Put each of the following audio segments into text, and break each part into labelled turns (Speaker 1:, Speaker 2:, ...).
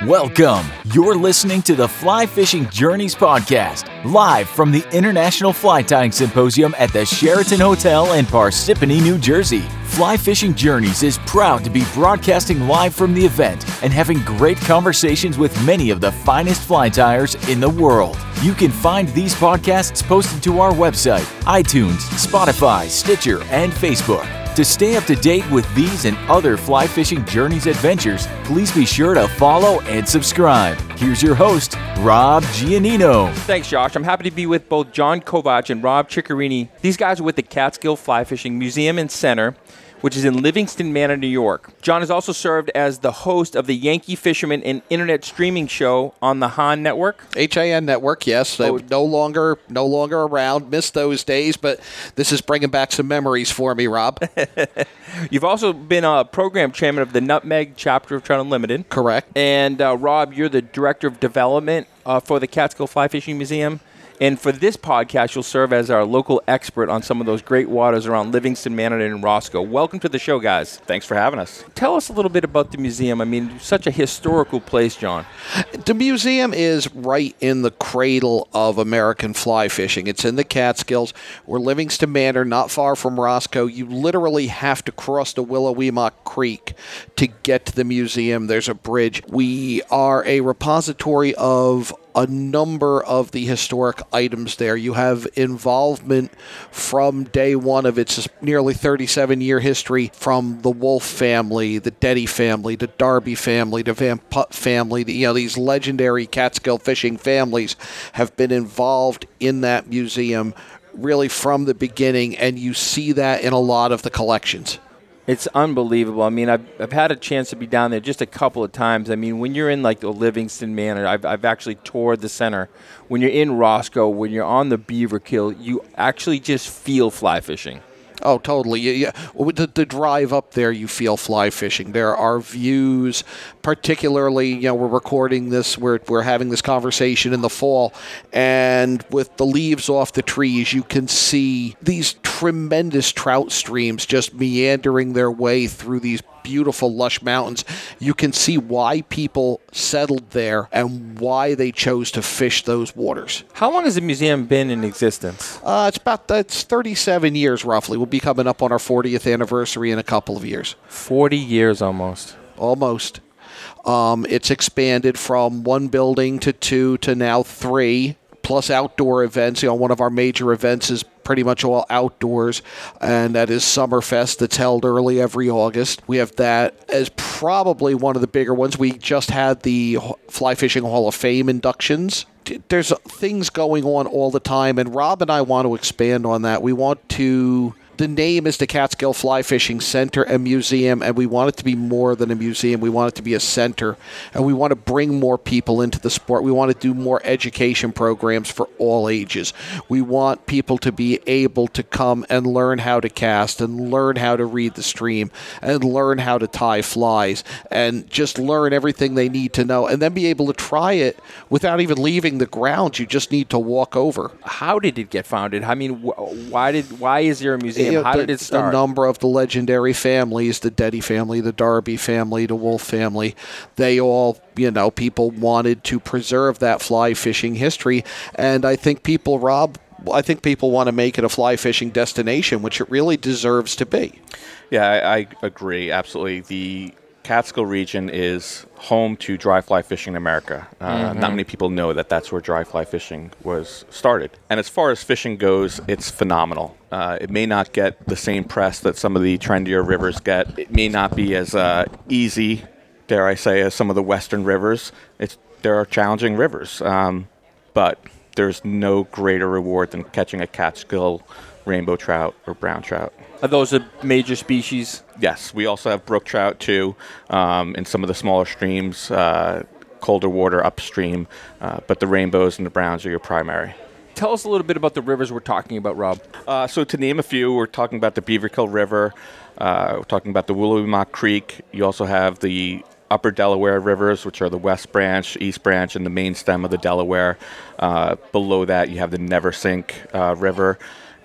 Speaker 1: Welcome. You're listening to the Fly Fishing Journeys podcast, live from the International Fly Tying Symposium at the Sheraton Hotel in Parsippany, New Jersey. Fly Fishing Journeys is proud to be broadcasting live from the event and having great conversations with many of the finest fly tyers in the world. You can find these podcasts posted to our website, iTunes, Spotify, Stitcher, and Facebook. To stay up to date with these and other Fly Fishing Journeys adventures, please be sure to follow and subscribe. Here's your host, Rob Giannino.
Speaker 2: Thanks, Josh. I'm happy to be with both John Kovach and Rob Ciccarini. These guys are with the Catskill Fly Fishing Museum and Center, which is in Livingston Manor, New York. John has also served as the host of the Yankee Fisherman and internet streaming show on the HAN Network.
Speaker 3: HAN Network, yes. They're no longer around. Missed those days, but this is bringing back some memories for me, Rob.
Speaker 2: You've also been a program chairman of the Nutmeg chapter of Trout Unlimited.
Speaker 3: Correct.
Speaker 2: And Rob, you're the director of development for the Catskill Fly Fishing Museum. And for this podcast, you'll serve as our local expert on some of those great waters around Livingston Manor and Roscoe. Welcome to the show, guys.
Speaker 4: Thanks for having us.
Speaker 2: Tell us a little bit about the museum. I mean, such a historical place, John.
Speaker 3: The museum is right in the cradle of American fly fishing. It's in the Catskills. We're Livingston Manor, not far from Roscoe. You literally have to cross the Willowwemoc Creek to get to the museum. There's a bridge. We are a repository of a number of the historic items there. You have involvement from day one of its nearly 37-year history from the Wolf family, the Deddy family, the Darby family, the Van Putt family. These legendary Catskill fishing families have been involved in that museum really from the beginning, and you see that in a lot of the collections.
Speaker 2: It's unbelievable. I mean, I've had a chance to be down there just a couple of times. I mean, when you're in like the Livingston Manor, I've actually toured the center. When you're in Roscoe, when you're on the Beaver Kill, you actually just feel fly fishing.
Speaker 3: Oh, totally. Yeah. The drive up there, you feel fly fishing. There are views, particularly, we're recording this, we're having this conversation in the fall, and with the leaves off the trees, you can see these tremendous trout streams just meandering their way through these beautiful, lush mountains. You can see why people settled there and why they chose to fish those waters.
Speaker 2: How long has the museum been in existence?
Speaker 3: It's 37 years, roughly. We'll be coming up on our 40th anniversary in a couple of years.
Speaker 2: 40 years almost.
Speaker 3: Almost. It's expanded from one building to two to now three, plus outdoor events. One of our major events is pretty much all outdoors, and that is Summerfest that's held early every August. We have that as probably one of the bigger ones. We just had the Fly Fishing Hall of Fame inductions. There's things going on all the time, and Rob and I want to expand on that. The name is the Catskill Fly Fishing Center and Museum, and we want it to be more than a museum. We want it to be a center, and we want to bring more people into the sport. We want to do more education programs for all ages. We want people to be able to come and learn how to cast and learn how to read the stream and learn how to tie flies and just learn everything they need to know and then be able to try it without even leaving the grounds. You just need to walk over.
Speaker 2: How did it get founded? I mean, why is there a museum? How did it start?
Speaker 3: A number of the legendary families, the Deddy family, the Darby family, the Wolf family, they all, people wanted to preserve that fly fishing history. And I think people, Rob, want to make it a fly fishing destination, which it really deserves to be.
Speaker 4: Yeah, I agree. Absolutely. The Catskill region is home to dry fly fishing in America. Not many people know that that's where dry fly fishing was started. And as far as fishing goes, it's phenomenal. It may not get the same press that some of the trendier rivers get. It may not be as easy, dare I say, as some of the western rivers. There are challenging rivers, but there's no greater reward than catching a Catskill rainbow trout or brown trout.
Speaker 2: Are those a major species?
Speaker 4: Yes, we also have brook trout too, in some of the smaller streams, colder water upstream, but the rainbows and the browns are your primary.
Speaker 2: Tell us a little bit about the rivers we're talking about, Rob.
Speaker 4: So to name a few, we're talking about the Beaverkill River, we're talking about the Willowwemoc Creek. You also have the Upper Delaware rivers, which are the West Branch, East Branch, and the main stem of the Delaware. Below that, you have the Neversink River.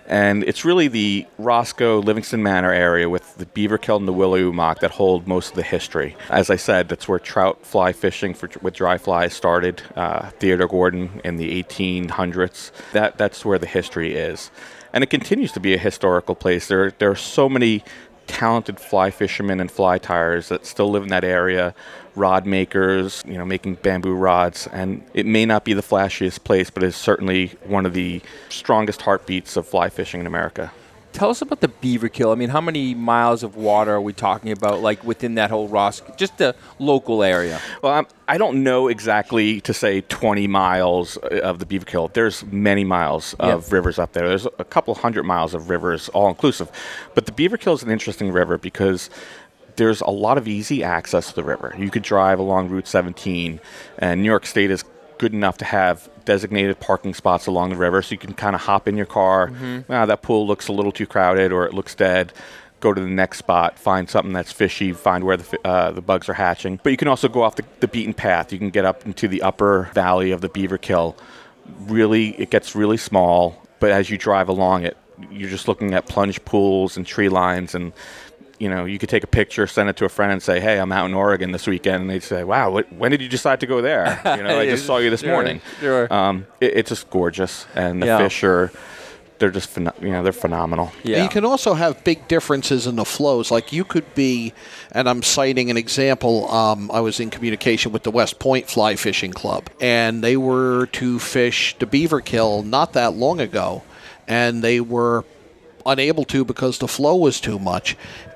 Speaker 4: And it's really the Roscoe, Livingston Manor area with the Beaverkill and the Willewemoc that hold most of the history. As I said, that's where trout fly fishing with dry flies started. Theodore Gordon in the 1800s. That's where the history is. And it continues to be a historical place. There are so many talented fly fishermen and fly tyers that still live in that area, rod makers, making bamboo rods, and it may not be the flashiest place, but it's certainly one of the strongest heartbeats of fly fishing in America.
Speaker 2: Tell us about the Beaverkill. I mean, how many miles of water are we talking about, like within that whole Roscoe, just the local area?
Speaker 4: Well, I don't know exactly to say 20 miles of the Beaverkill. There's many miles of rivers up there. There's a couple hundred miles of rivers, all inclusive. But the Beaverkill is an interesting river because there's a lot of easy access to the river. You could drive along Route 17, and New York State is good enough to have designated parking spots along the river, so you can kind of hop in your car. That pool looks a little too crowded, or it looks dead. Go to the next spot, find something that's fishy, find where the bugs are hatching. But you can also go off the beaten path. You can get up into the upper valley of the Beaverkill. Really, it gets really small, but as you drive along it, you're just looking at plunge pools and tree lines, and you could take a picture, send it to a friend, and say, "Hey, I'm out in Oregon this weekend," and they'd say, "Wow, when did you decide to go there?" I just saw you this morning.
Speaker 2: Sure.
Speaker 4: It's just gorgeous, and the fish they're just they're phenomenal.
Speaker 3: Yeah. And you can also have big differences in the flows. Like you could be, and I'm citing an example. I was in communication with the West Point Fly Fishing Club, and they were to fish the Beaverkill not that long ago, and they were unable to because the flow was too much.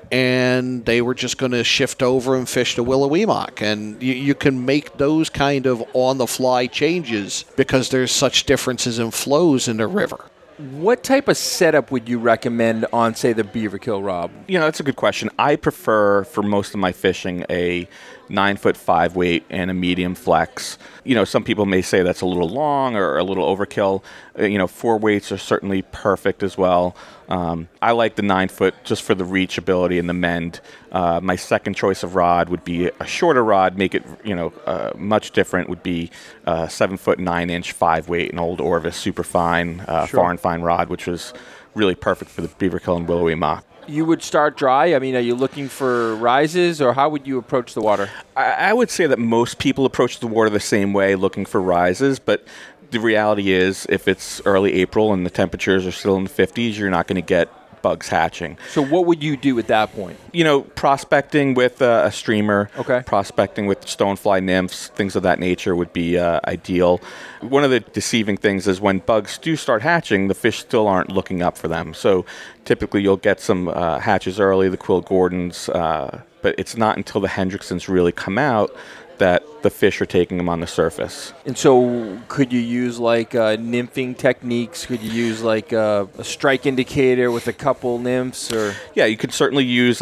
Speaker 3: And they were just going to shift over and fish the Willewemoc. And you can make those kind of on-the-fly changes because there's such differences in flows in the river.
Speaker 2: What type of setup would you recommend on, say, the Beaverkill, Rob?
Speaker 4: That's a good question. I prefer, for most of my fishing, a 9-foot 5-weight and a medium flex. Some people may say that's a little long or a little overkill. 4 weights are certainly perfect as well. I like the 9-foot just for the reachability and the mend. My second choice of rod would be a shorter rod, make it much different. Would be 7-foot 9-inch 5-weight, an old Orvis Superfine far and fine rod, which was really perfect for the Beaverkill and Willewemoc.
Speaker 2: You would start dry? I mean, are you looking for rises, or how would you approach the water?
Speaker 4: I would say that most people approach the water the same way, looking for rises, but the reality is if it's early April and the temperatures are still in the 50s, you're not going to get bugs hatching.
Speaker 2: So what would you do at that point?
Speaker 4: Prospecting with a streamer,
Speaker 2: okay.
Speaker 4: Prospecting with stonefly nymphs, things of that nature would be ideal. One of the deceiving things is when bugs do start hatching, the fish still aren't looking up for them. So typically you'll get some hatches early, the Quill Gordons, but it's not until the Hendricksons really come out that the fish are taking them on the surface.
Speaker 2: And so could you use nymphing techniques? Could you use a strike indicator with a couple nymphs? Or
Speaker 4: Yeah, you could certainly use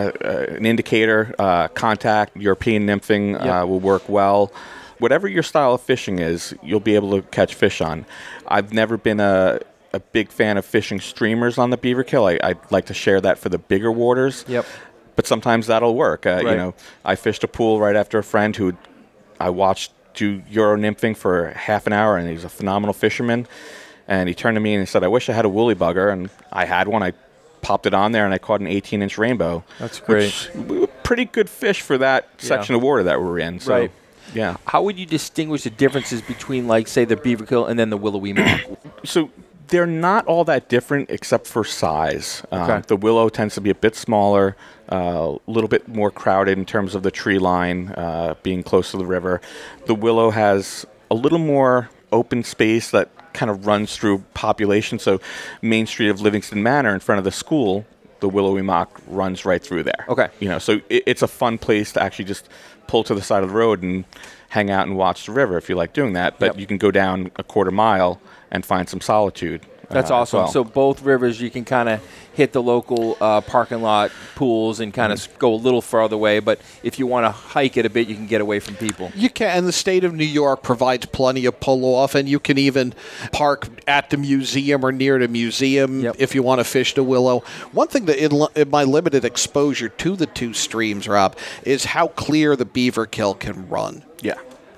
Speaker 4: an indicator. Contact, European nymphing will work well. Whatever your style of fishing is, you'll be able to catch fish on. I've never been a big fan of fishing streamers on the Beaverkill. I'd like to share that for the bigger waters.
Speaker 2: Yep.
Speaker 4: But sometimes that'll work.
Speaker 2: Right.
Speaker 4: I fished a pool right after a friend who I watched do Euro nymphing for half an hour, and he's a phenomenal fisherman. And he turned to me and he said, "I wish I had a woolly bugger." And I had one. I popped it on there, and I caught an 18-inch rainbow.
Speaker 2: That's great.
Speaker 4: Which, pretty good fish for that section of water that we're in. So,
Speaker 2: right.
Speaker 4: Yeah.
Speaker 2: How would you distinguish the differences between, say, the Beaverkill and then the Willewemoc?
Speaker 4: So they're not all that different except for size.
Speaker 2: Okay.
Speaker 4: The willow tends to be a bit smaller, a little bit more crowded in terms of the tree line being close to the river. The willow has a little more open space that kind of runs through population. So Main Street of Livingston Manor in front of the school, the Willewemoc runs right through there.
Speaker 2: Okay.
Speaker 4: So it's a fun place to actually just pull to the side of the road and hang out and watch the river if you like doing that. But you can go down a quarter mile and find some solitude.
Speaker 2: That's awesome.
Speaker 4: Well.
Speaker 2: So both rivers, you can kind of hit the local parking lot pools and kind of go a little farther away. But if you want to hike it a bit, you can get away from people.
Speaker 3: You can, and the state of New York provides plenty of pull-off, and you can even park at the museum or near the museum if you want to fish the willow. One thing that in my limited exposure to the two streams, Rob, is how clear the Beaverkill can run.
Speaker 4: Yeah.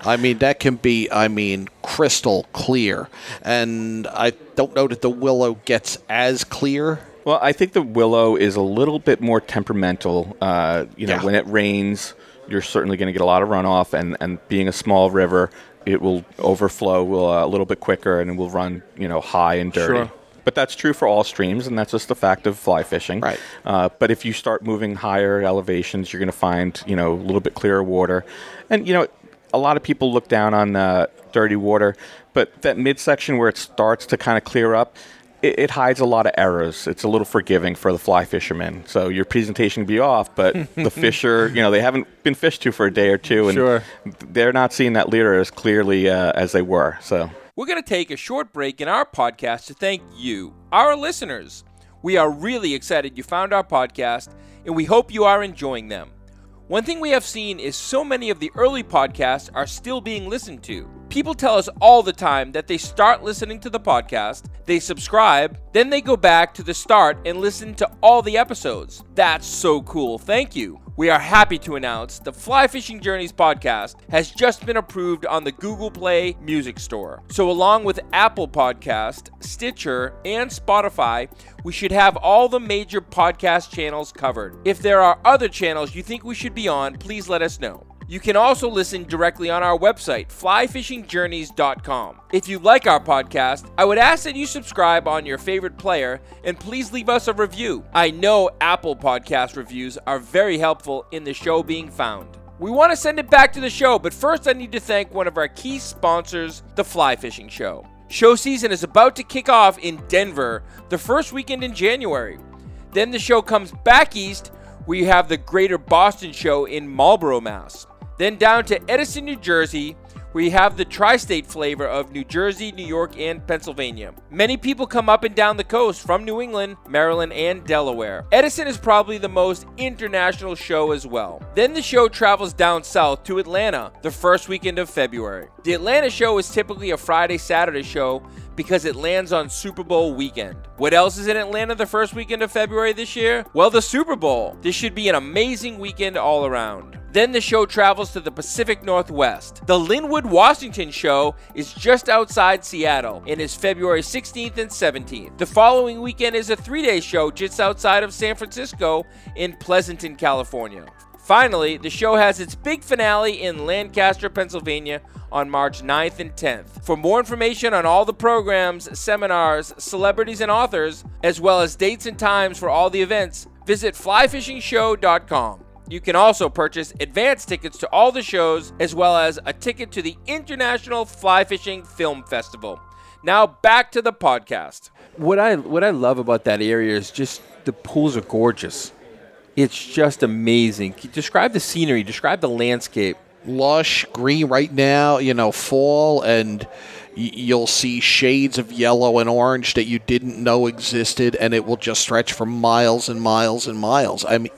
Speaker 3: I mean, that can be, crystal clear. And I don't know that the willow gets as clear.
Speaker 4: Well, I think the willow is a little bit more temperamental. When it rains, you're certainly going to get a lot of runoff, and being a small river, it will overflow a little bit quicker, and it will run, high and dirty.
Speaker 2: Sure.
Speaker 4: But that's true for all streams, and that's just the fact of fly fishing.
Speaker 3: Right.
Speaker 4: But if you start moving higher elevations, you're going to find, a little bit clearer water. And, a lot of people look down on dirty water, but that midsection where it starts to kind of clear up, it hides a lot of errors. It's a little forgiving for the fly fishermen. So your presentation can be off, but the fisher, they haven't been fished to for a day or two, and
Speaker 2: Sure.
Speaker 4: they're not seeing that leader as clearly as they were. So
Speaker 2: We're going to take a short break in our podcast to thank you, our listeners. We are really excited you found our podcast, and we hope you are enjoying them. One thing we have seen is so many of the early podcasts are still being listened to. People tell us all the time that they start listening to the podcast, they subscribe, then they go back to the start and listen to all the episodes. That's so cool. Thank you. We are happy to announce the Fly Fishing Journeys podcast has just been approved on the Google Play Music Store. So along with Apple Podcast, Stitcher, and Spotify, we should have all the major podcast channels covered. If there are other channels you think we should be on, please let us know. You can also listen directly on our website, flyfishingjourneys.com. If you like our podcast, I would ask that you subscribe on your favorite player and please leave us a review. I know Apple Podcast reviews are very helpful in the show being found. We want to send it back to the show, but first I need to thank one of our key sponsors, The Fly Fishing Show. Show season is about to kick off in Denver the first weekend in January. Then the show comes back east, where you have the Greater Boston Show in Marlborough, Mass. Then down to Edison, New Jersey, where you have the tri-state flavor of New Jersey, New York, and Pennsylvania. Many people come up and down the coast from New England, Maryland, and Delaware. Edison is probably the most international show as well. Then the show travels down south to Atlanta the first weekend of February. The Atlanta show is typically a Friday-Saturday show because it lands on Super Bowl weekend. What else is in Atlanta the first weekend of February this year? Well, the Super Bowl. This should be an amazing weekend all around. Then the show travels to the Pacific Northwest. The Linwood, Washington show is just outside Seattle and is February 16th and 17th. The following weekend is a 3-day show just outside of San Francisco in Pleasanton, California. Finally, the show has its big finale in Lancaster, Pennsylvania on March 9th and 10th. For more information on all the programs, seminars, celebrities, and authors, as well as dates and times for all the events, visit flyfishingshow.com. You can also purchase advance tickets to all the shows, as well as a ticket to the International Fly Fishing Film Festival. Now back to the podcast. What I love about that area is just the pools are gorgeous. It's just amazing. Describe the scenery. Describe the landscape.
Speaker 3: Lush green right now, fall, and you'll see shades of yellow and orange that you didn't know existed, and it will just stretch for miles and miles and miles. I mean,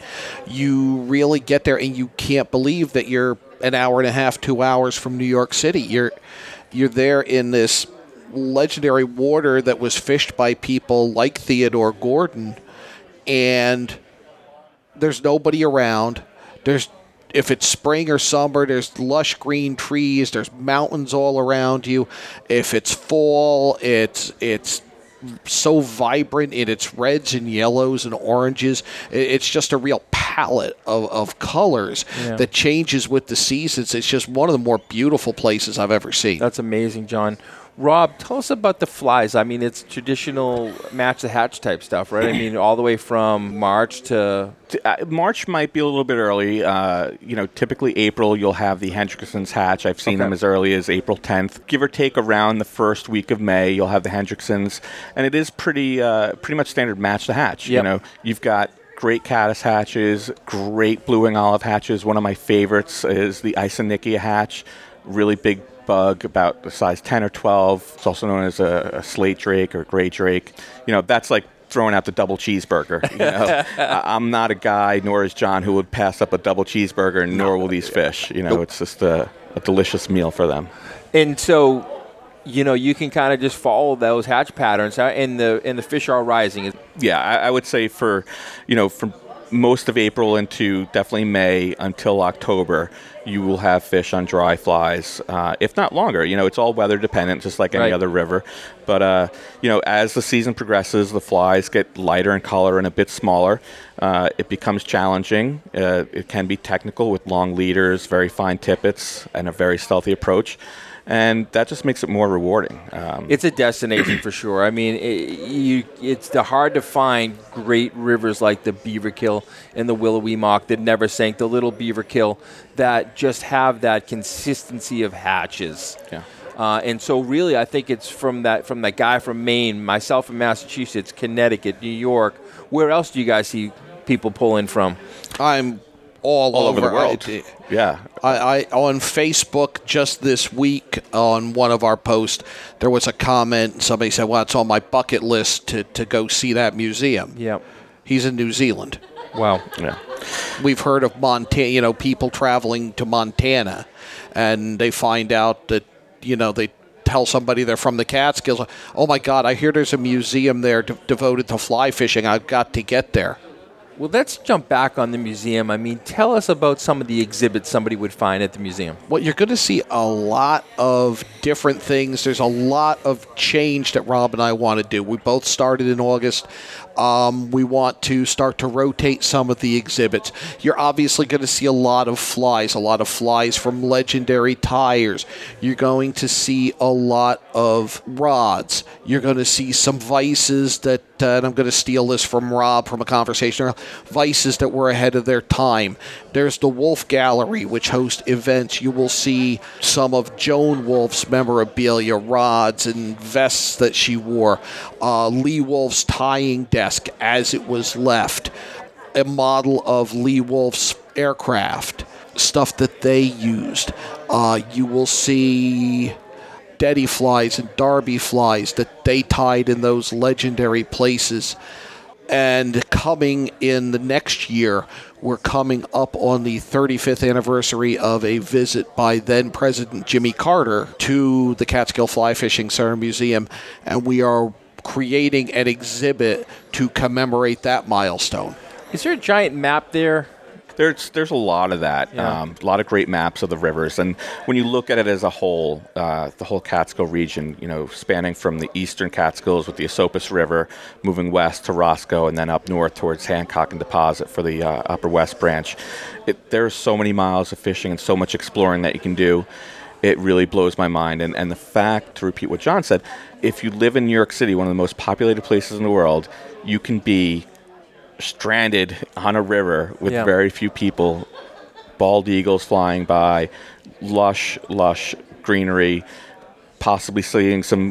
Speaker 3: you really get there, and you can't believe that you're an hour and a half, 2 hours from New York City. You're there in this legendary water that was fished by people like Theodore Gordon, and there's nobody around. If it's spring or summer, there's lush green trees. There's mountains all around you. If it's fall, it's so vibrant in its reds and yellows and oranges. It's just a real palette of colors that changes with the seasons. It's just one of the more beautiful places I've ever seen.
Speaker 2: That's amazing, John. Rob, tell us about the flies. I mean, it's traditional match the hatch type stuff, right? I mean, all the way from March to...
Speaker 4: March might be a little bit early. Typically April, you'll have the Hendrickson's hatch. I've seen them as early as April 10th. Give or take around the first week of May, you'll have the Hendrickson's. And it is pretty much standard match the hatch.
Speaker 2: Yep.
Speaker 4: You've got great caddis hatches, great blue-wing olive hatches. One of my favorites is the Isonychia hatch. Really big bug, about the size 10 or 12. It's also known as a slate drake or gray drake. That's like throwing out the double cheeseburger. I'm not a guy, nor is John, who would pass up a double cheeseburger, nor will these fish. It's just a delicious meal for them.
Speaker 2: And so, you can kind of just follow those hatch patterns, and the fish are rising.
Speaker 4: Yeah, I would say from most of April into definitely May until October, you will have fish on dry flies, if not longer. It's all weather dependent, just like any other river. But, as the season progresses, the flies get lighter in color and a bit smaller. It becomes challenging. It can be technical with long leaders, very fine tippets, and a very stealthy approach. And that just makes it more rewarding.
Speaker 2: It's a destination for sure. I mean, it's hard to find great rivers like the Beaverkill and the Willowee-Mock that never sank, the Little Beaverkill, that just have that consistency of hatches.
Speaker 4: Yeah.
Speaker 2: And so really, I think it's from that guy from Maine, myself from Massachusetts, Connecticut, New York. Where else do you guys see people pull in from?
Speaker 3: I'm all over
Speaker 4: the world. Yeah.
Speaker 3: I on Facebook just this week on one of our posts, there was a comment. Somebody said, well, it's on my bucket list to go see that museum.
Speaker 2: Yeah.
Speaker 3: He's in New Zealand.
Speaker 2: Wow.
Speaker 4: Yeah.
Speaker 3: We've heard of Montana, people traveling to Montana, and they find out that, they tell somebody they're from the Catskills. Oh, my God, I hear there's a museum there devoted to fly fishing. I've got to get there.
Speaker 2: Well, let's jump back on the museum. I mean, tell us about some of the exhibits somebody would find at the museum.
Speaker 3: Well, you're going to see a lot of different things. There's a lot of change that Rob and I want to do. We both started in August. We want to start to rotate some of the exhibits. You're obviously going to see a lot of flies from Legendary Tires. You're going to see a lot of rods. You're going to see some vices that, and I'm going to steal this from Rob from a conversation, vices that were ahead of their time. There's the Wolf Gallery, which hosts events. You will see some of Joan Wolf's memorabilia, rods and vests that she wore. Lee Wolf's tying desk as it was left. A model of Lee Wolf's aircraft, stuff that they used. You will see Deddy flies and Darby flies that they tied in those legendary places. And coming in the next year, we're coming up on the 35th anniversary of a visit by then President Jimmy Carter to the Catskill Fly Fishing Center Museum, and we are creating an exhibit to commemorate that milestone.
Speaker 2: Is there a giant map there?
Speaker 4: There's a lot of that, a lot of great maps of the rivers, and when you look at it as a whole, the whole Catskill region, spanning from the eastern Catskills with the Esopus River, moving west to Roscoe, and then up north towards Hancock and Deposit for the Upper West Branch. There's so many miles of fishing and so much exploring that you can do. It really blows my mind, and the fact, to repeat what John said, if you live in New York City, one of the most populated places in the world, you can be stranded on a river with very few people, bald eagles flying by, lush greenery, possibly seeing some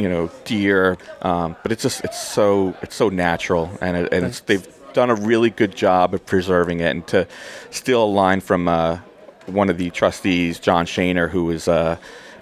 Speaker 4: deer, but it's so natural, and they've done a really good job of preserving it. And to steal a line from one of the trustees, John Shaner, who is a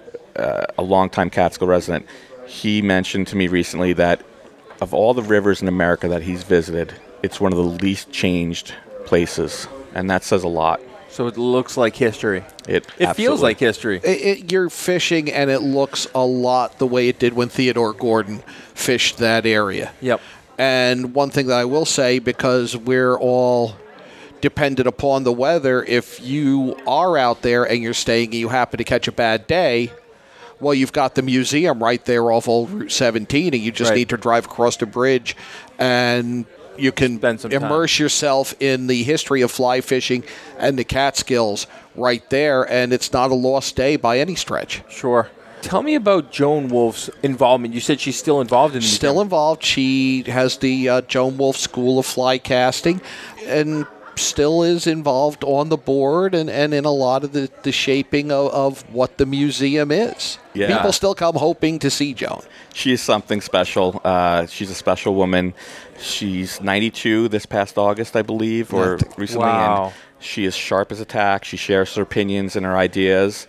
Speaker 4: longtime Catskill resident, he mentioned to me recently that of all the rivers in America that he's visited, it's one of the least changed places, and that says a lot.
Speaker 2: So it looks like history.
Speaker 4: It
Speaker 2: feels like history.
Speaker 3: You're fishing, and it looks a lot the way it did when Theodore Gordon fished that area.
Speaker 2: Yep.
Speaker 3: And one thing that I will say, because we're all dependent upon the weather, if you are out there and you're staying and you happen to catch a bad day, well, you've got the museum right there off Old Route 17, and you just need to drive across the bridge, and you can immerse yourself in the history of fly fishing and the Catskills right there, and it's not a lost day by any stretch.
Speaker 2: Sure. Tell me about Joan Wolf's involvement. You said she's still involved in the
Speaker 3: Still involved. She has the Joan Wolf School of Fly Casting, and still is involved on the board and in a lot of the shaping of what the museum is.
Speaker 4: Yeah.
Speaker 3: People still come hoping to see Joan.
Speaker 4: She is something special. She's a special woman. She's 92 this past August, I believe, or recently.
Speaker 2: Wow.
Speaker 4: And she is sharp as a tack. She shares her opinions and her ideas.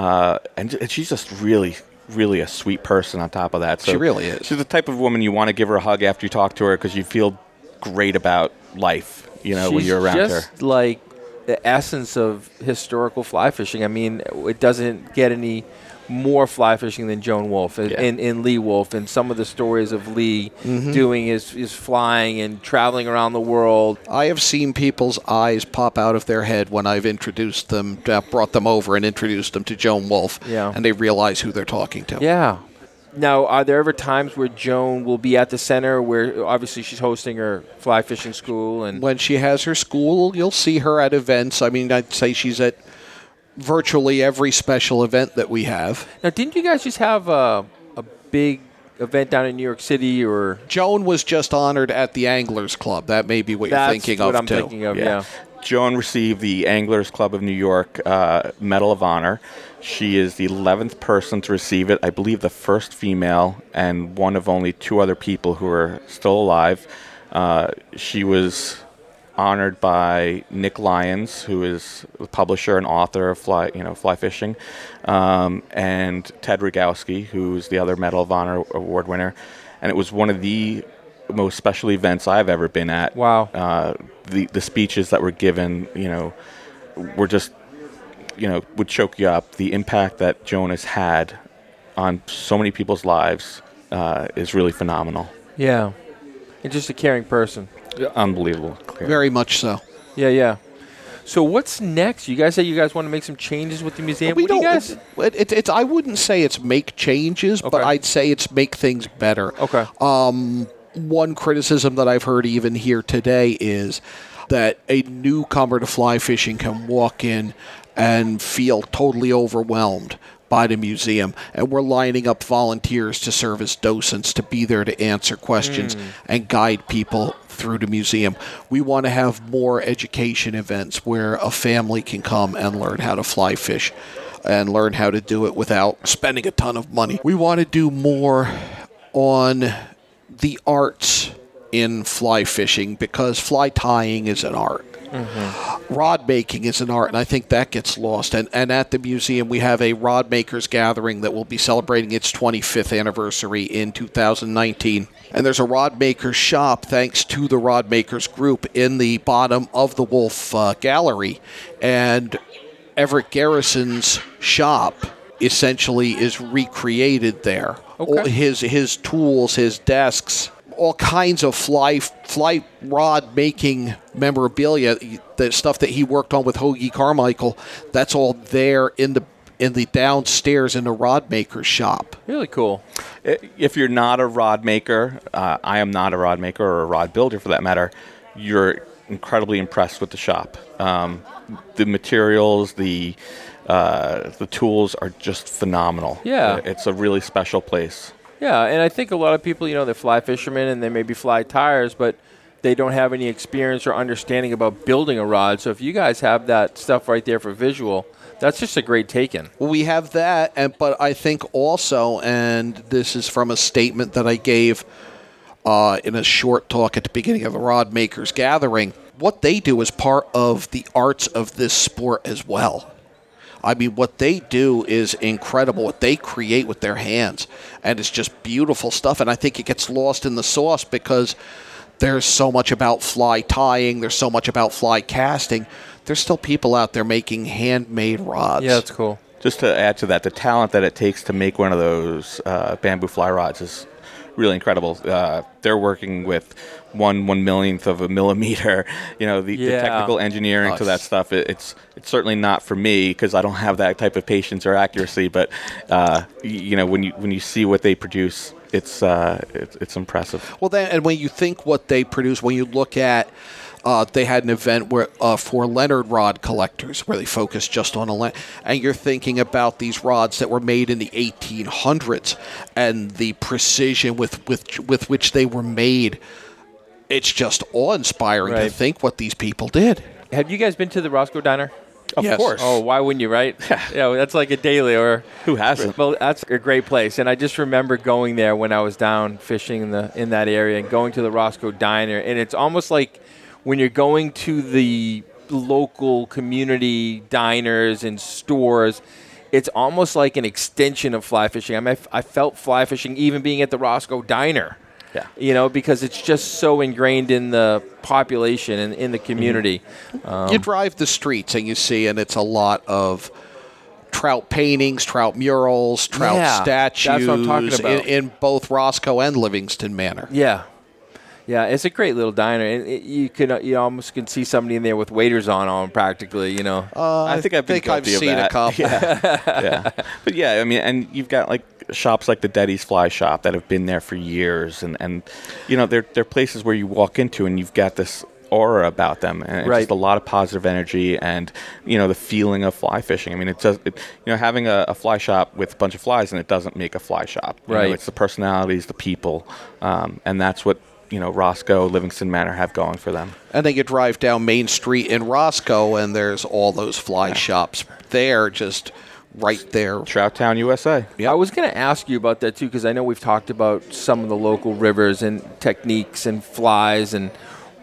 Speaker 4: And she's just really a sweet person on top of that. So
Speaker 3: she really is.
Speaker 4: She's the type of woman you want to give her a hug after you talk to her because you feel great about life, when you're around her.
Speaker 2: She's like the essence of historical fly fishing. I mean, it doesn't get any more fly fishing than Joan Wolf and Lee Wolf, and some of the stories of Lee doing his flying and traveling around the world.
Speaker 3: I have seen people's eyes pop out of their head when I've introduced them, brought them over and introduced them to Joan Wolf, and they realize who they're talking to.
Speaker 2: Yeah. Now, are there ever times where Joan will be at the center where obviously she's hosting her fly fishing school? And
Speaker 3: when she has her school, you'll see her at events. I mean, I'd say she's at virtually every special event that we have.
Speaker 2: Now, didn't you guys just have a big event down in New York City? Or
Speaker 3: Joan was just honored at the Anglers Club. That may be what you're thinking of,
Speaker 2: too. That's what I'm
Speaker 3: too.
Speaker 2: thinking of, yeah.
Speaker 4: Joan received the Anglers Club of New York Medal of Honor. She is the 11th person to receive it. I believe the first female and one of only 2 other people who are still alive. She was honored by Nick Lyons, who is a publisher and author of fly fishing, and Ted Rogowski, who's the other Medal of Honor award winner. And it was one of the most special events I've ever been at.
Speaker 2: Wow.
Speaker 4: The speeches that were given, were just, would choke you up. The impact that Joan has had on so many people's lives is really phenomenal.
Speaker 2: Yeah. And just a caring person.
Speaker 4: Unbelievable.
Speaker 3: Very much so.
Speaker 2: Yeah. So what's next? You guys say you guys want to make some changes with the museum.
Speaker 3: We
Speaker 2: what do you
Speaker 3: don't.
Speaker 2: guys?
Speaker 3: It's. I wouldn't say it's make changes, but I'd say it's make things better.
Speaker 2: Okay.
Speaker 3: One criticism that I've heard even here today is that a newcomer to fly fishing can walk in and feel totally overwhelmed by the museum, and we're lining up volunteers to serve as docents to be there to answer questions and guide people through the museum. We want to have more education events where a family can come and learn how to fly fish and learn how to do it without spending a ton of money. We want to do more on the arts in fly fishing because fly tying is an art. Rod making is an art, and I think that gets lost. And at the museum, we have a rod makers gathering that will be celebrating its 25th anniversary in 2019. And there's a rod makers shop, thanks to the Rod Makers Group, in the bottom of the Wolf Gallery. And Everett Garrison's shop essentially is recreated there.
Speaker 2: Okay.
Speaker 3: His tools, his desks, all kinds of fly rod making memorabilia, the stuff that he worked on with Hoagie Carmichael, that's all there in the downstairs in the rod maker's shop.
Speaker 2: Really cool.
Speaker 4: If you're not a rod maker, I am not a rod maker or a rod builder for that matter, you're incredibly impressed with the shop. The materials, the tools are just phenomenal.
Speaker 2: Yeah.
Speaker 4: It's a really special place.
Speaker 2: Yeah, and I think a lot of people, they're fly fishermen and they maybe fly tires, but they don't have any experience or understanding about building a rod. So if you guys have that stuff right there for visual, that's just a great take-in.
Speaker 3: We have that, but I think also, and this is from a statement that I gave in a short talk at the beginning of a Rod Makers Gathering, what they do is part of the arts of this sport as well. I mean, what they do is incredible, what they create with their hands, and it's just beautiful stuff, and I think it gets lost in the sauce because there's so much about fly tying, there's so much about fly casting. There's still people out there making handmade rods.
Speaker 2: Yeah, that's cool.
Speaker 4: Just to add to that, the talent that it takes to make one of those bamboo fly rods is really incredible. They're working with 1/1,000,000th of a millimeter. The technical engineering to that stuff. It's certainly not for me because I don't have that type of patience or accuracy. But when you see what they produce, it's impressive.
Speaker 3: Well, then, and when you think what they produce, when you look at. They had an event where for Leonard rod collectors where they focused just on and you're thinking about these rods that were made in the 1800s and the precision with which they were made. It's just awe-inspiring to think what these people did.
Speaker 2: Have you guys been to the Roscoe Diner?
Speaker 4: Of course.
Speaker 2: Oh, why wouldn't you, right? That's like a daily or...
Speaker 4: Who hasn't?
Speaker 2: Well, that's a great place. And I just remember going there when I was down fishing in that area and going to the Roscoe Diner. And it's almost like when you're going to the local community diners and stores, it's almost like an extension of fly fishing. I mean, I felt fly fishing even being at the Roscoe Diner. Yeah. Because it's just so ingrained in the population and in the community.
Speaker 3: You drive the streets and you see, and it's a lot of trout paintings, trout murals, trout
Speaker 2: Yeah,
Speaker 3: statues
Speaker 2: that's what I'm talking about.
Speaker 3: in both Roscoe and Livingston Manor.
Speaker 2: Yeah. Yeah, it's a great little diner, and you almost can see somebody in there with waders on practically,
Speaker 4: I think I've been guilty of
Speaker 3: seen
Speaker 4: that.
Speaker 3: a couple.
Speaker 4: Yeah. But yeah, I mean, and you've got like shops like the Deddy's Fly Shop that have been there for years, and they're places where you walk into and you've got this aura about them, and it's just a lot of positive energy, and the feeling of fly fishing. I mean, having a fly shop with a bunch of flies, and it doesn't make a fly shop.
Speaker 2: Right.
Speaker 4: It's the personalities, the people, and that's what Roscoe, Livingston Manor have going for them.
Speaker 3: And then you drive down Main Street in Roscoe, and there's all those fly shops there, just right there.
Speaker 4: Trout Town, USA.
Speaker 3: Yep.
Speaker 2: I was going to ask you about that too, because I know we've talked about some of the local rivers and techniques and flies. And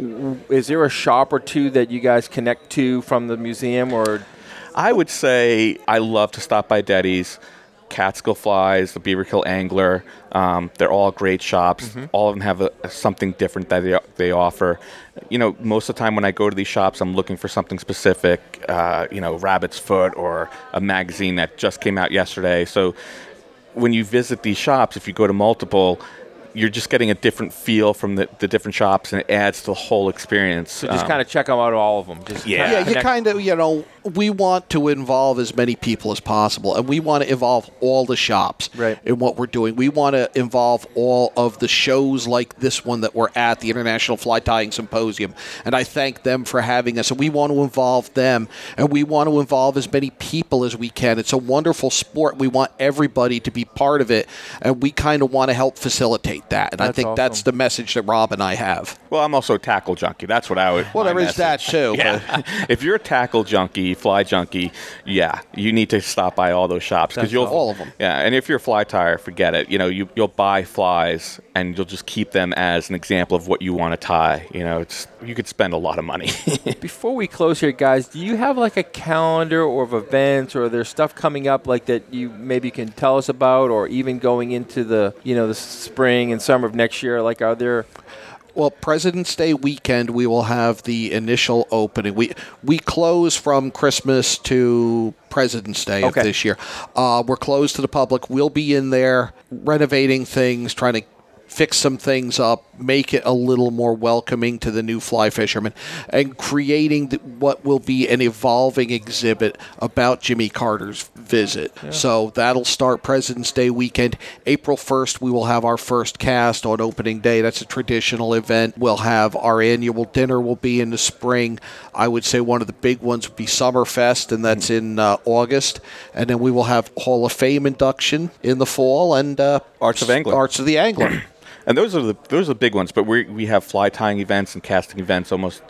Speaker 2: is there a shop or two that you guys connect to from the museum? Or
Speaker 4: I would say I love to stop by Deddy's. Catskill Flies, the Beaverkill Angler, they're all great shops.
Speaker 2: Mm-hmm.
Speaker 4: All of them have something different that they offer. Most of the time when I go to these shops, I'm looking for something specific, Rabbit's Foot or a magazine that just came out yesterday. So when you visit these shops, if you go to multiple, you're just getting a different feel from the different shops, and it adds to the whole experience.
Speaker 2: so just kind of check them out, all of them.
Speaker 3: Yeah, you kind of, we want to involve as many people as possible, and we want to involve all the shops in what we're doing. We want to involve all of the shows like this one that we're at, the International Fly Tying Symposium, and I thank them for having us. And we want to involve them, and we want to involve as many people as we can. It's a wonderful sport. We want everybody to be part of it, and we kind of want to help facilitate that. And I think that's the message that Rob and I have.
Speaker 4: Well, I'm also a tackle junkie. That's what I would.
Speaker 3: Well, there is that too.
Speaker 4: Yeah. If you're a tackle junkie, fly junkie, you need to stop by all those shops because
Speaker 3: all of them.
Speaker 4: Yeah, and if you're a fly tyer, forget it. You'll buy flies and you'll just keep them as an example of what you want to tie. You could spend a lot of money.
Speaker 2: Before we close here, guys, do you have like a calendar or of events, or there's stuff coming up like that you maybe can tell us about, or even going into the the spring and summer of next year? Like, are there?
Speaker 3: Well, President's Day weekend, we will have the initial opening. We close from Christmas to President's Day of this year. We're closed to the public. We'll be in there renovating things, trying to fix some things up, make it a little more welcoming to the new fly fishermen, and creating what will be an evolving exhibit about Jimmy Carter's visit. Yeah. So that'll start President's Day weekend. April 1st, we will have our first cast on opening day. That's a traditional event. We'll have our annual dinner will be in the spring. I would say one of the big ones would be Summerfest, and that's in August. And then we will have Hall of Fame induction in the fall, and
Speaker 4: Arts of Angler.
Speaker 3: Arts of the Angler.
Speaker 4: And those are the big ones, but we have fly tying events and casting events almost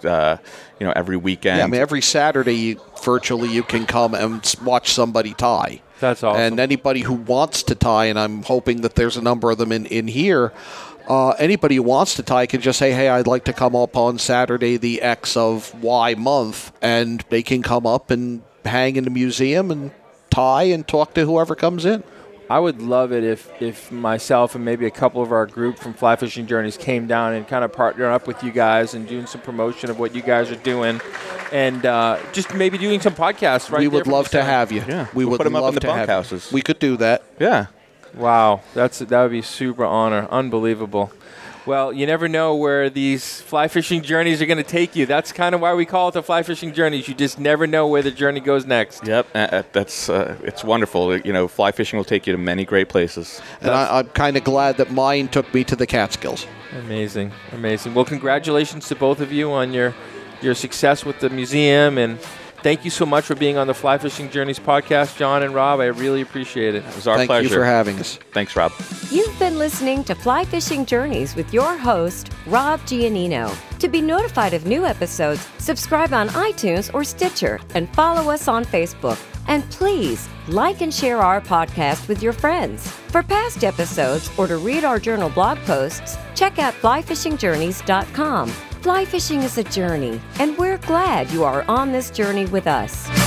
Speaker 4: every weekend.
Speaker 3: Yeah, I mean every Saturday virtually you can come and watch somebody tie.
Speaker 2: That's awesome.
Speaker 3: And anybody who wants to tie, and I'm hoping that there's a number of them in here. Anybody who wants to tie can just say, hey, I'd like to come up on Saturday the X of Y month, and they can come up and hang in the museum and tie and talk to whoever comes in.
Speaker 2: I would love it if myself and maybe a couple of our group from Fly Fishing Journeys came down and kind of partner up with you guys and doing some promotion of what you guys are doing, and just maybe doing some podcasts.
Speaker 3: We would love to have you.
Speaker 4: Yeah,
Speaker 3: we would
Speaker 4: put them
Speaker 3: love
Speaker 4: up in the
Speaker 3: to have
Speaker 4: bunkhouses.
Speaker 3: We could do that.
Speaker 4: Yeah.
Speaker 2: Wow, that would be super honor, unbelievable. Well, you never know where these fly fishing journeys are going to take you. That's kind of why we call it the Fly Fishing Journeys. You just never know where the journey goes next.
Speaker 4: Yep, that's it's wonderful. Fly fishing will take you to many great places.
Speaker 3: And I'm kind of glad that mine took me to the Catskills.
Speaker 2: Amazing, amazing. Well, congratulations to both of you on your success with the museum, and thank you so much for being on the Fly Fishing Journeys podcast, John and Rob. I really appreciate it.
Speaker 4: It was our pleasure.
Speaker 3: Thank you for having us.
Speaker 4: Thanks, Rob.
Speaker 5: You've been listening to Fly Fishing Journeys with your host, Rob Giannino. To be notified of new episodes, subscribe on iTunes or Stitcher and follow us on Facebook. And please like and share our podcast with your friends. For past episodes or to read our journal blog posts, check out flyfishingjourneys.com. Fly fishing is a journey, and we're glad you are on this journey with us.